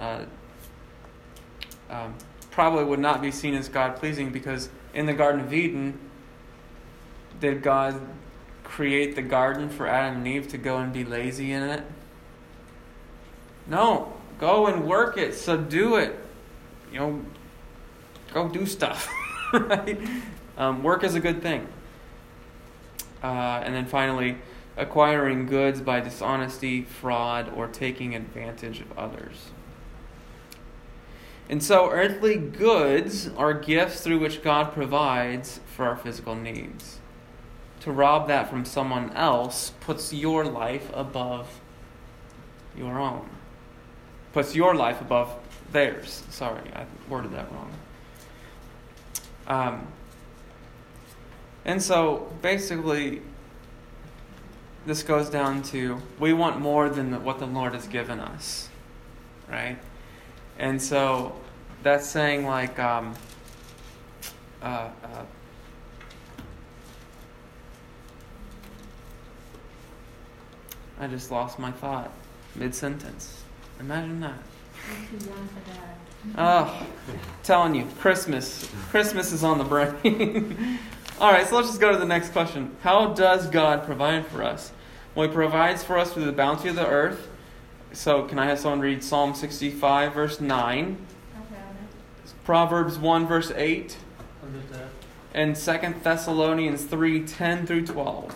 probably would not be seen as God-pleasing, because in the Garden of Eden, did God create the garden for Adam and Eve to go and be lazy in it? No. Go and work it, subdue it. Go do stuff. Right? Work is a good thing. And then finally, acquiring goods by dishonesty, fraud, or taking advantage of others. And so earthly goods are gifts through which God provides for our physical needs. To rob that from someone else puts your life above your own. Puts your life above theirs. Sorry, I worded that wrong. And so basically, this goes down to, we want more than what the Lord has given us, right? And so that's saying like, I just lost my thought mid-sentence. Imagine that. Oh, telling you, Christmas is on the brain. All right, so let's just go to the next question. How does God provide for us? Well, He provides for us through the bounty of the earth. So can I have someone read Psalm 65, verse 9? Proverbs 1, verse 8. Look at that. And 2 Thessalonians 3, 10 through 12.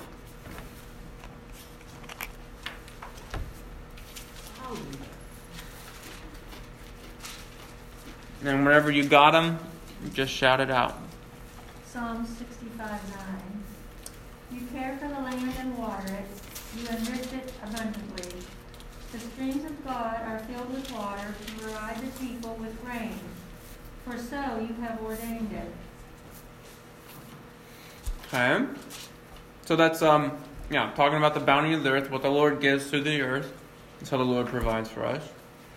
And whenever you got them, just shout it out. Psalm 65:9. You care for the land and water it. You enrich it abundantly. The streams of God are filled with water to provide the people with rain. For so you have ordained it. Okay. So that's talking about the bounty of the earth, what the Lord gives through the earth. That's how the Lord provides for us.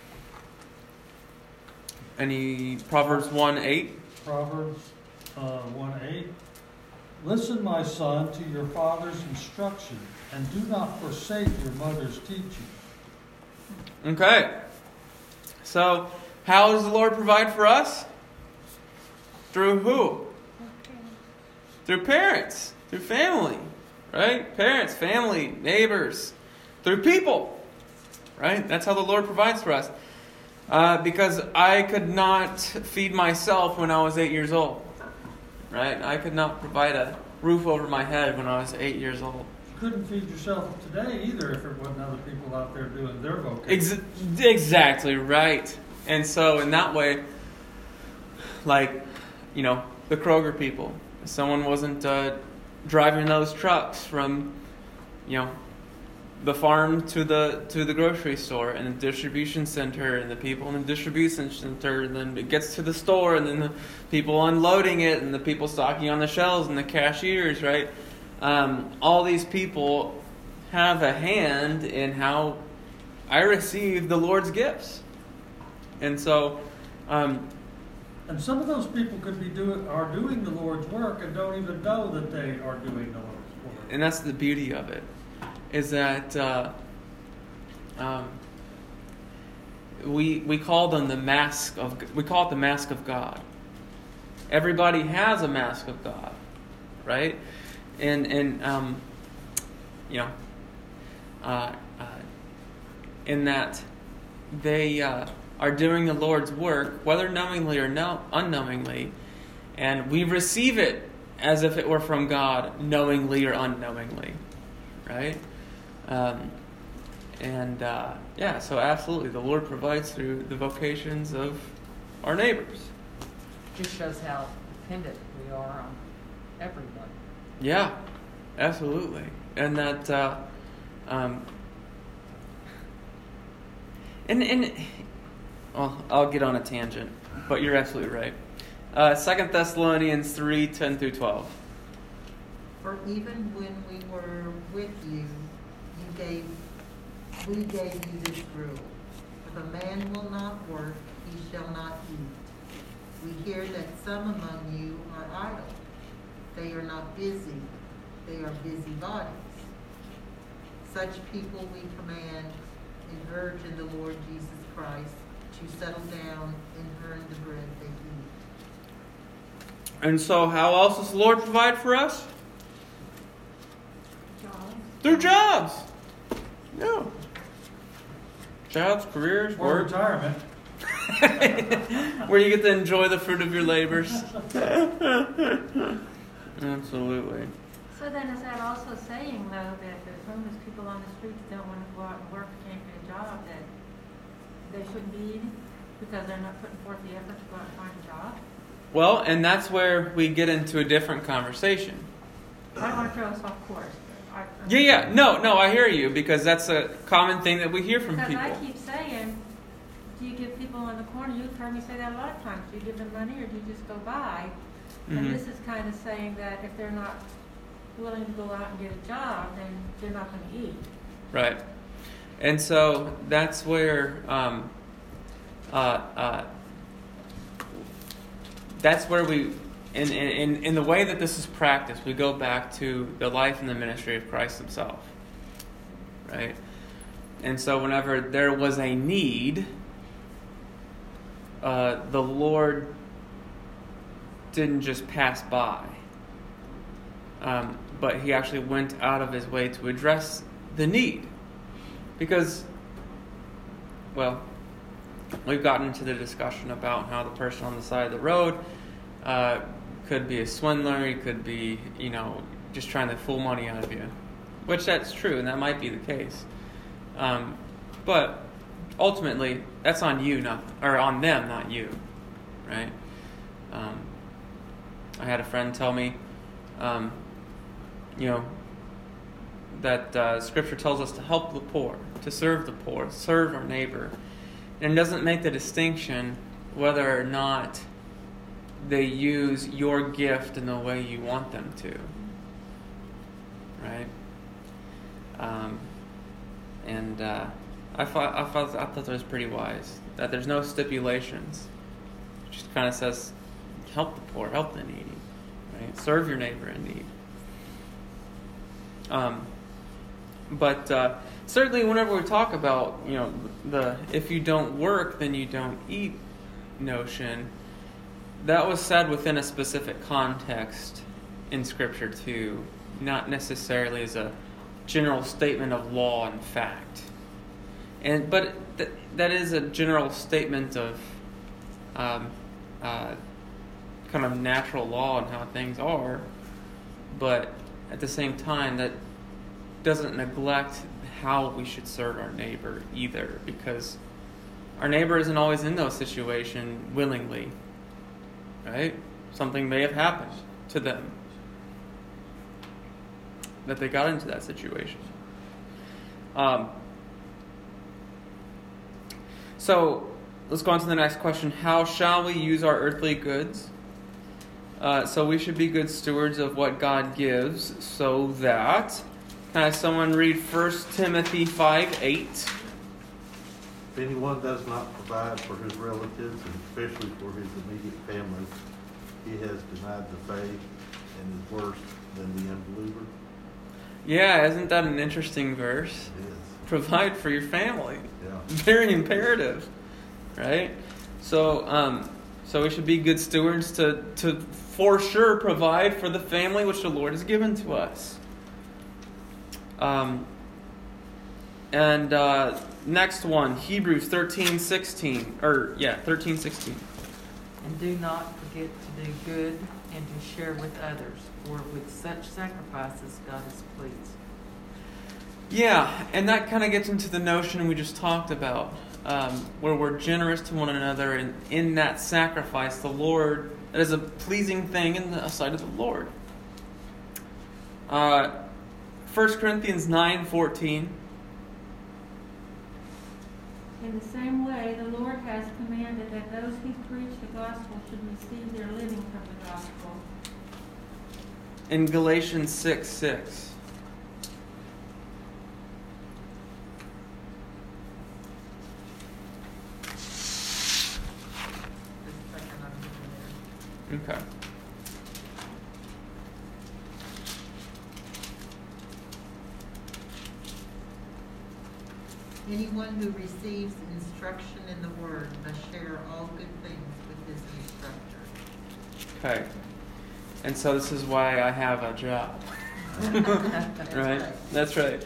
Any Proverbs 1:8? Proverbs 1:8. Listen, my son, to your father's instruction, and do not forsake your mother's teaching. Okay. So, how does the Lord provide for us? Through who? Through parents. Through family. Right? Parents, family, neighbors. Through people. Right? That's how the Lord provides for us. Because I could not feed myself when I was 8 years old. Right? I could not provide a roof over my head when I was 8 years old. You couldn't feed yourself today either if it wasn't other people out there doing their vocation. Exactly right. And so in that way, like, the Kroger people, someone wasn't driving those trucks from, the farm to the grocery store and the distribution center and the people in the distribution center, and then it gets to the store and then the people unloading it and the people stocking on the shelves and the cashiers, right? All these people have a hand in how I receive the Lord's gifts. And so and some of those people could are doing the Lord's work and don't even know that they are doing the Lord's work. And that's the beauty of it. Is that we call them the mask of, we call it the mask of God. Everybody has a mask of God, right? And in that they are doing the Lord's work, whether knowingly or unknowingly, and we receive it as if it were from God, knowingly or unknowingly, right? So absolutely, the Lord provides through the vocations of our neighbors. Just shows how dependent we are on everyone. Yeah, absolutely. And that, well, I'll get on a tangent. but you're absolutely right. 2 Thessalonians 3:10-12. For even when we were with you, we gave you this rule. If a man will not work, he shall not eat. We hear that some among you are idle. They are not busy. They are busybodies. Such people we command and urge in the Lord Jesus Christ to settle down and earn the bread they eat. And so how else does the Lord provide for us? Jobs. Through jobs. Yeah. Jobs, careers, Or work. retirement. Where you get to enjoy the fruit of your labors. Absolutely. So then is that also saying, though, that if there's homeless people on the streets don't want to go out and work, can't get a job, that they shouldn't be eating because they're not putting forth the effort to go out and find a job? Well, and that's where we get into a different conversation. I don't want to throw us off course. Yeah. No, I hear you, because that's a common thing that we hear from because people. I keep saying, do you give people on the corner, you've heard me say that a lot of times, do you give them money or do you just go by? Mhm. And this is kind of saying that if they're not willing to go out and get a job, then they're not going to eat. Right. And so that's where we, in the way that this is practiced, we go back to the life and the ministry of Christ himself. Right? And so whenever there was a need, the Lord didn't just pass by. But he actually went out of his way to address the need. Because, well, we've gotten into the discussion about how the person on the side of the road could be a swindler, he could be, just trying to fool money out of you. Which that's true, and that might be the case. But ultimately, that's on you, on them, not you. Right? I had a friend tell me, that Scripture tells us to help the poor, to serve our neighbor. And it doesn't make the distinction whether or not they use your gift in the way you want them to. Right? I thought that was pretty wise. That there's no stipulations. It just kind of says, help the poor, help the needy. Right? Serve your neighbor in need. But certainly whenever we talk about, the if you don't work, then you don't eat notion, that was said within a specific context in Scripture too, not necessarily as a general statement of law and fact. But that is a general statement of kind of natural law and how things are, but at the same time, that doesn't neglect how we should serve our neighbor either, because our neighbor isn't always in those situations willingly, right? Something may have happened to them that they got into that situation. So let's go on to the next question. How shall we use our earthly goods? So we should be good stewards of what God gives, so that... Can I have someone read 1 Timothy 5:8? If anyone does not provide for his relatives, and especially for his immediate family, he has denied the faith and is worse than the unbeliever. Yeah, isn't that an interesting verse? It is. Provide for your family. Yeah. Very imperative, right? So we should be good stewards to for sure provide for the family which the Lord has given to us. Next one, Hebrews 13:16. 13:16. And do not forget to do good and to share with others, for with such sacrifices God is pleased. Yeah, and that kind of gets into the notion we just talked about, where we're generous to one another, and in that sacrifice, the Lord, that is a pleasing thing in the sight of the Lord. 1 Corinthians 9:14. In the same way, the Lord has commanded that those who preach the gospel should receive their living from the gospel. In Galatians 6:6. Okay. Anyone who receives instruction in the word must share all good things with his instructor. Okay. And so this is why I have a job. Right? That's right.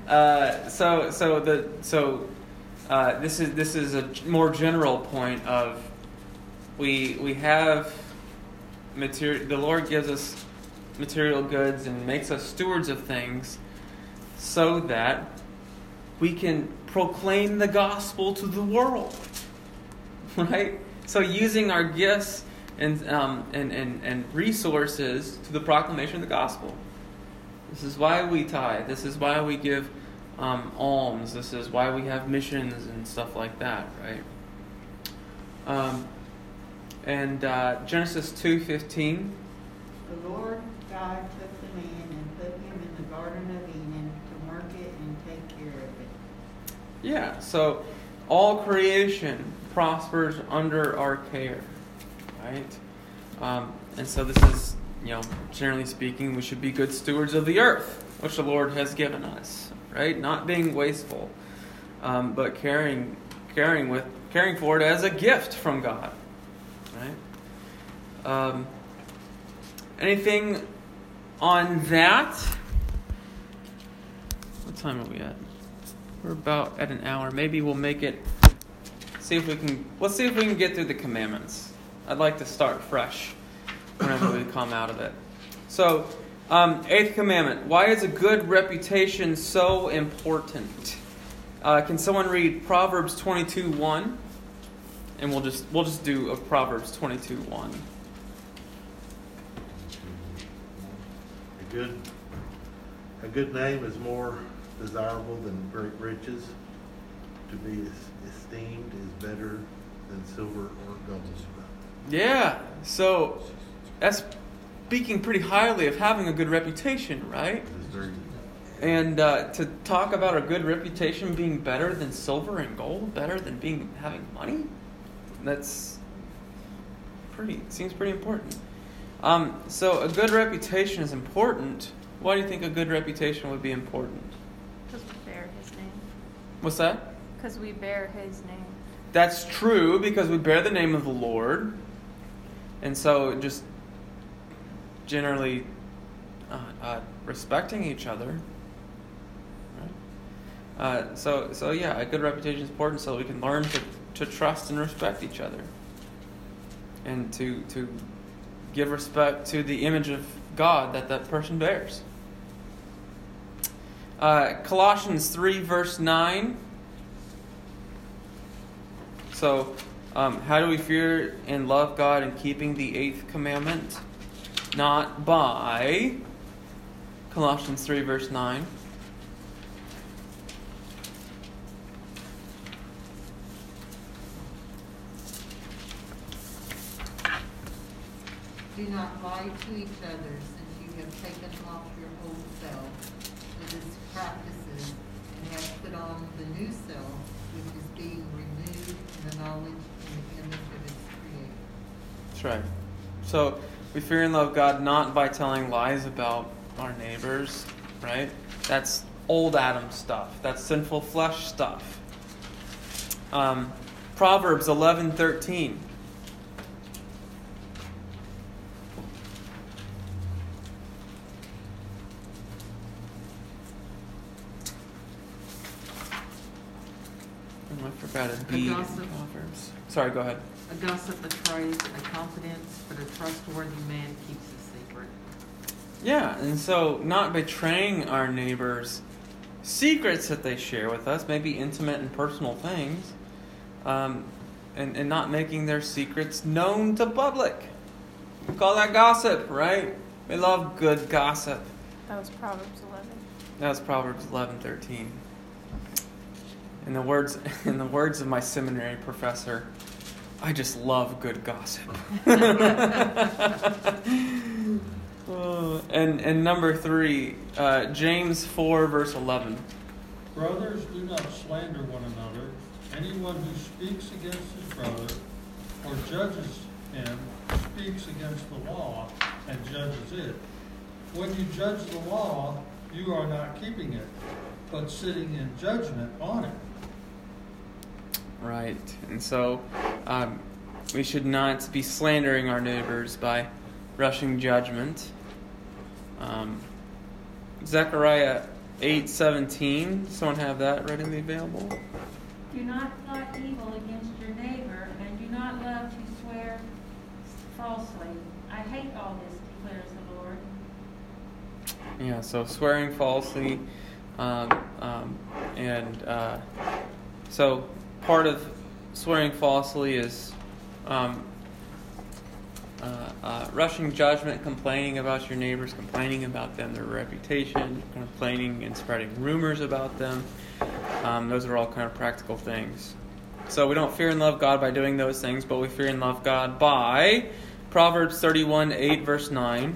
This is a more general point of we have material. The Lord gives us material goods and makes us stewards of things so that we can proclaim the gospel to the world. Right? So using our gifts and resources to the proclamation of the gospel. This is why we tithe. This is why we give alms. This is why we have missions and stuff like that, right? Genesis 2:15. The Lord God took the man and put him in the Garden of Eden to work it and take care of it. Yeah, so all creation prospers under our care, right? And so this is, generally speaking, we should be good stewards of the earth, which the Lord has given us, right? Not being wasteful, but caring for it as a gift from God, right? Anything on that? What time are we at? We're about at an hour. Maybe we'll make it. Let's see if we can get through the commandments. I'd like to start fresh whenever we come out of it. So, 8th commandment. Why is a good reputation so important? Can someone read Proverbs 22:1? And we'll just do a Proverbs 22:1. A good name is more desirable than great riches. To be esteemed is better than silver or gold. Yeah, so that's speaking pretty highly of having a good reputation, right? And to talk about a good reputation being better than silver and gold, better than having money, seems pretty important. So a good reputation is important. Why do you think a good reputation would be important? Because we bear His name. What's that? Because we bear His name. That's true, because we bear the name of the Lord. And so just generally respecting each other. Right? So yeah, a good reputation is important so we can learn to trust and respect each other. And to give respect to the image of God that person bears. Colossians 3 verse 9. So, how do we fear and love God in keeping the 8th commandment? Not by Colossians 3 verse 9. Do not lie to each other, since you have taken off your old self with its practices and have put on the new self, which is being renewed in the knowledge and the image of its creator. That's right. So we fear and love God not by telling lies about our neighbors, right? That's old Adam stuff. That's sinful flesh stuff. Proverbs 11:13. I forgot a B in Proverbs. Sorry, go ahead. A gossip betrays a confidence, but a trustworthy man keeps a secret. Yeah, and so not betraying our neighbors' secrets that they share with us, maybe intimate and personal things, and not making their secrets known to public. We call that gossip, right? We love good gossip. That was Proverbs 11. That was Proverbs 11:13. In the words of my seminary professor, I just love good gossip. And number 3, James 4, verse 11. Brothers, do not slander one another. Anyone who speaks against his brother or judges him speaks against the law and judges it. When you judge the law, you are not keeping it, but sitting in judgment on it. Right. And so we should not be slandering our neighbors by rushing judgment. Zechariah 8:17. Someone have that readily available? Do not plot evil against your neighbor, and do not love to swear falsely. I hate all this, declares the Lord. Yeah, so swearing falsely, so part of swearing falsely is rushing judgment, complaining about your neighbors, complaining about them, their reputation, complaining and spreading rumors about them. Those are all kind of practical things. So we don't fear and love God by doing those things, but we fear and love God by Proverbs 31:8, verse 9.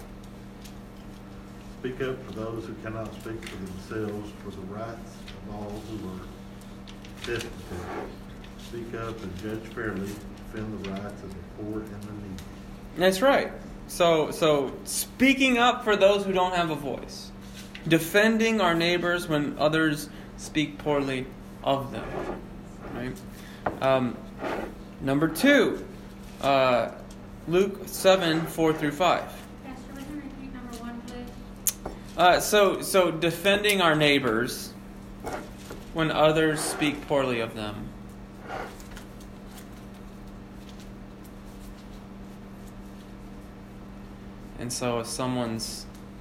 Speak up for those who cannot speak for themselves, for the rights of all who are destitute. Speak up and judge fairly, defend the rights of the poor and the needy. That's right. So speaking up for those who don't have a voice. Defending our neighbors when others speak poorly of them. Right? Number 2, Luke 7:4 through 5. Pastor, would you repeat number 1, please? So defending our neighbors when others speak poorly of them. And so if someone's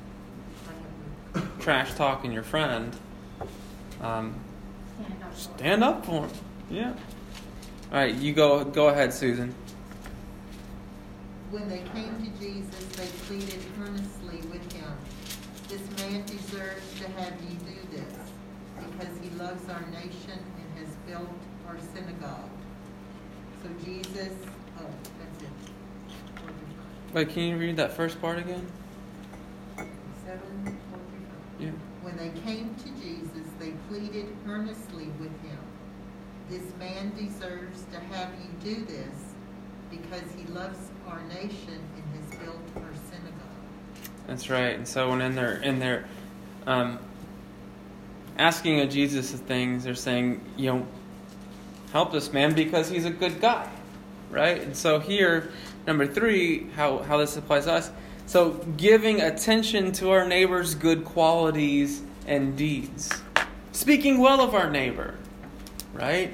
trash talking your friend, stand up for him. Yeah. All right, you go ahead, Susan. When they came to Jesus, they pleaded earnestly with him. This man deserves to have you do this, because he loves our nation and has built our synagogue. So Jesus, that's it. Wait, can you read that first part again? 7:45. Yeah. When they came to Jesus, they pleaded earnestly with him. This man deserves to have you do this, because he loves our nation and has built our synagogue. That's right. And so when in their asking of Jesus of things, they're saying, help this man because he's a good guy, right? And so here, number 3, how this applies to us. So giving attention to our neighbor's good qualities and deeds, speaking well of our neighbor, right?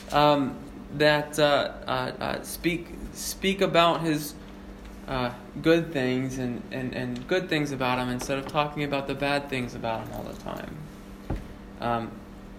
Speak about his good things and good things about him instead of talking about the bad things about him all the time.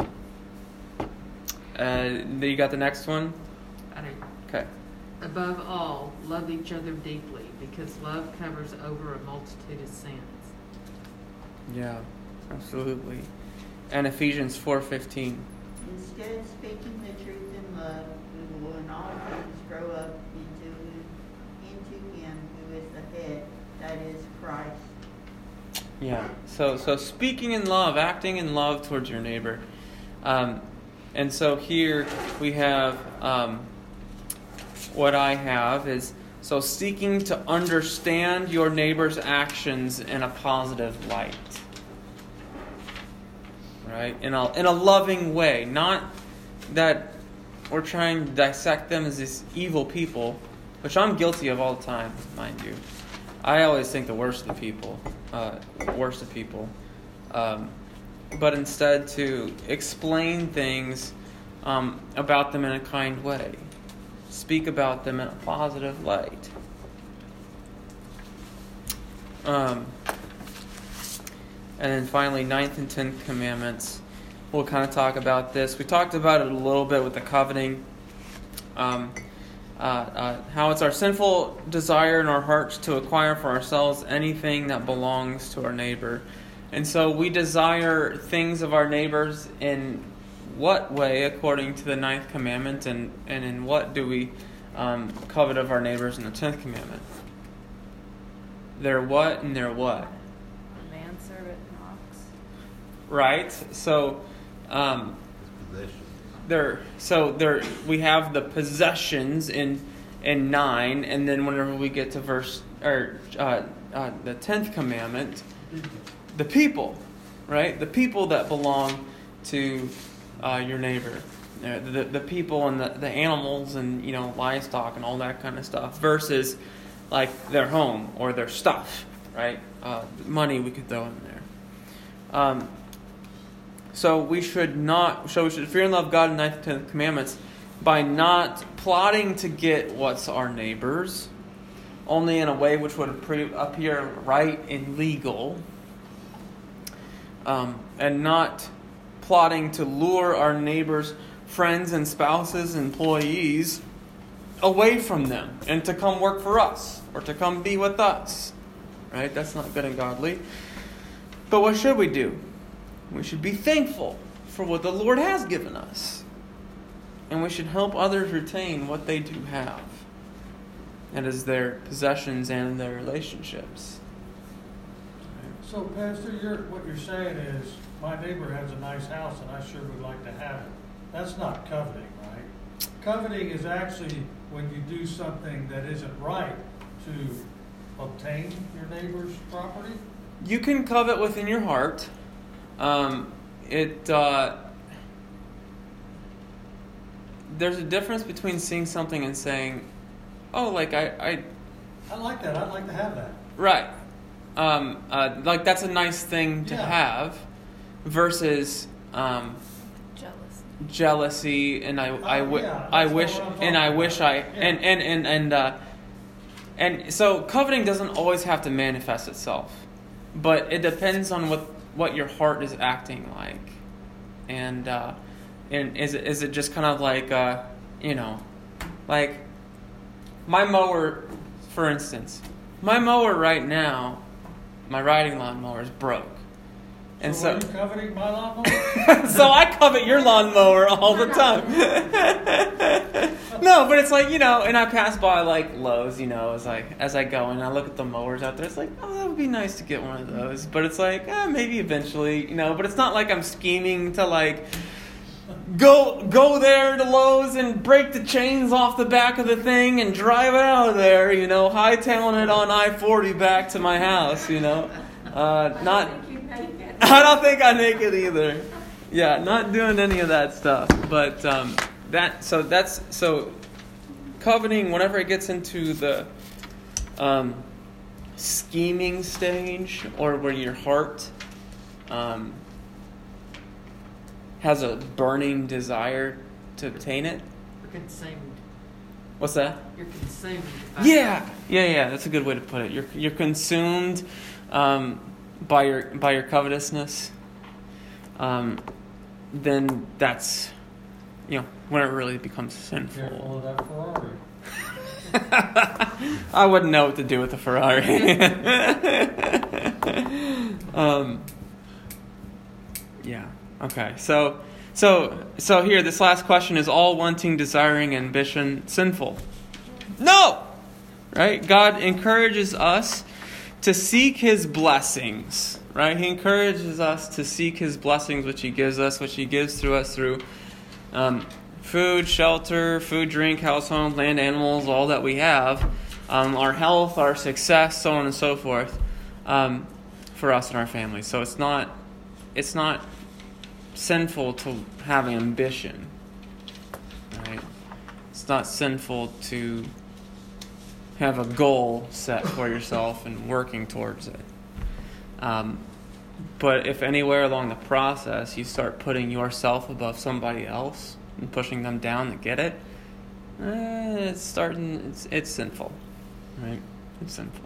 You got the next one? I do. Okay. Above all, love each other deeply, because love covers over a multitude of sins. Yeah, absolutely. And Ephesians 4:15. Instead of speaking the truth in love, we will in all things grow up into him who is the head, that is Christ. Yeah. So speaking in love, acting in love towards your neighbor. And so here we have what I have is, so seeking to understand your neighbor's actions in a positive light. Right? In a loving way. Not that we're trying to dissect them as these evil people, which I'm guilty of all the time, mind you. I always think the worst of people. But instead to explain things about them in a kind way. Speak about them in a positive light. And then finally, 9th and 10th commandments. We'll kind of talk about this. We talked about it a little bit with the coveting. How it's our sinful desire in our hearts to acquire for ourselves anything that belongs to our neighbor. And so we desire things of our neighbors in what way according to the 9th commandment, and in what do we covet of our neighbors in the 10th commandment? They're what and they're what? Manservant and ox. Right? So we have the possessions in 9, and then whenever we get to the 10th commandment, the people, right? The people that belong to your neighbor, the people and the animals and livestock and all that kind of stuff, versus like their home or their stuff, right? Money we could throw in there. So we should fear and love God in 9th and 10th commandments by not plotting to get what's our neighbor's, only in a way which would appear right and legal, and not plotting to lure our neighbor's friends and spouses, employees, away from them and to come work for us or to come be with us. Right? That's not good and godly. But what should we do? We should be thankful for what the Lord has given us. And we should help others retain what they do have. That is their possessions and their relationships. So, Pastor, what you're saying is, my neighbor has a nice house and I sure would like to have it. That's not coveting, right? Coveting is actually when you do something that isn't right to obtain your neighbor's property. You can covet within your heart. There's a difference between seeing something and saying, "Oh, like I like that. I'd like to have that." Right. Like that's a nice thing to have, versus jealousy, and and so coveting doesn't always have to manifest itself, but it depends on what your heart is acting like, and is it just kind of like like my mower, for instance, my mower right now, my riding lawn mower is broke. And so are you coveting my lawnmower? So I covet your lawnmower all the time. No, but it's like, and I pass by like Lowe's, as I go and I look at the mowers out there. It's like, oh, that would be nice to get one of those. But it's like, maybe eventually, but it's not like I'm scheming to like go there to Lowe's and break the chains off the back of the thing and drive it out of there, hightailing it on I-40 back to my house, I don't think I make it either. Yeah, not doing any of that stuff. But so coveting, whenever it gets into the scheming stage, or where your heart has a burning desire to obtain it. You're consumed. What's that? You're consumed. Yeah. That's a good way to put it. You're consumed by your covetousness. Then that's when it really becomes sinful. Careful of that Ferrari. I wouldn't know what to do with a Ferrari. Yeah. Okay. So here, this last question: is all wanting, desiring, ambition sinful? No. Right? God encourages us to seek His blessings. Right? He encourages us to seek His blessings, which He gives us, which He gives through us through food, shelter, food, drink, house, home, land, animals, all that we have, our health, our success, so on and so forth, for us and our families. So it's not sinful to have ambition. Right? It's not sinful to have a goal set for yourself and working towards it. But if anywhere along the process you start putting yourself above somebody else and pushing them down to get it, it's sinful. Right? It's sinful.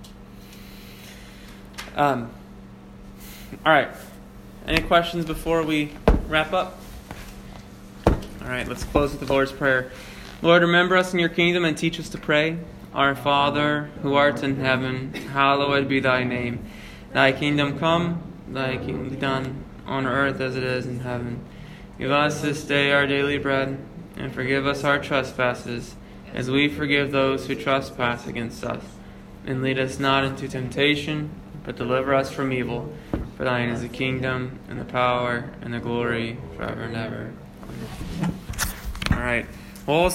All right. Any questions before we wrap up? All right, let's close with the Lord's Prayer. Lord, remember us in your kingdom and teach us to pray. Our Father, who art in heaven, hallowed be thy name. Thy kingdom come, thy kingdom be done, on earth as it is in heaven. Give us this day our daily bread, and forgive us our trespasses, as we forgive those who trespass against us. And lead us not into temptation, but deliver us from evil. For thine is the kingdom, and the power, and the glory, forever and ever. All right. Well,